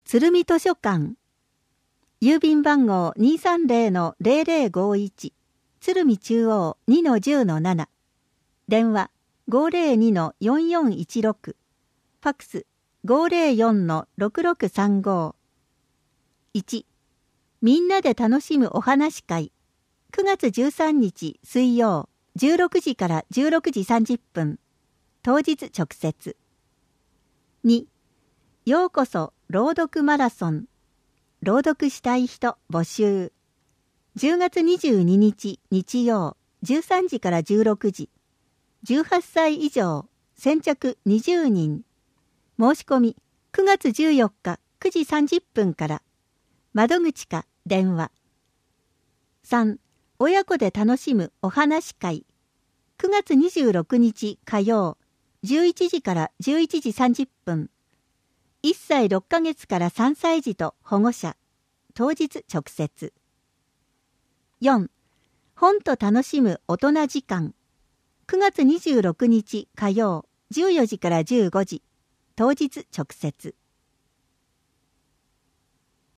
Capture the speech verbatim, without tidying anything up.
鶴見図書館。郵便番号 にーさんぜろのぜろぜろごいち 鶴見中央 にのじゅうのなな。電話 ごーぜろにのよんよんいちろく。ファックス ごーぜろよんのろくろくさんご。いち. みんなで楽しむお話会。くがつじゅうさんにち水曜じゅうろくじからじゅうろくじさんじゅっぷん。当日直接。に. ようこそ朗読マラソン。朗読したい人募集。じゅうがつにじゅうににち日曜じゅうさんじからじゅうろくじ。じゅうはっさい以上先着にじゅうにん。申し込みくがつじゅうよっかくじさんじゅっぷんから。窓口か電話。さん. 親子で楽しむお話会。くがつにじゅうろくにち火曜じゅういちじからじゅういちじさんじゅっぷん。いっさいろっかげつからさんさい児と保護者。当日直接。よん. 本と楽しむ大人時間。くがつにじゅうろくにち火曜じゅうよじからじゅうごじ。当日直接。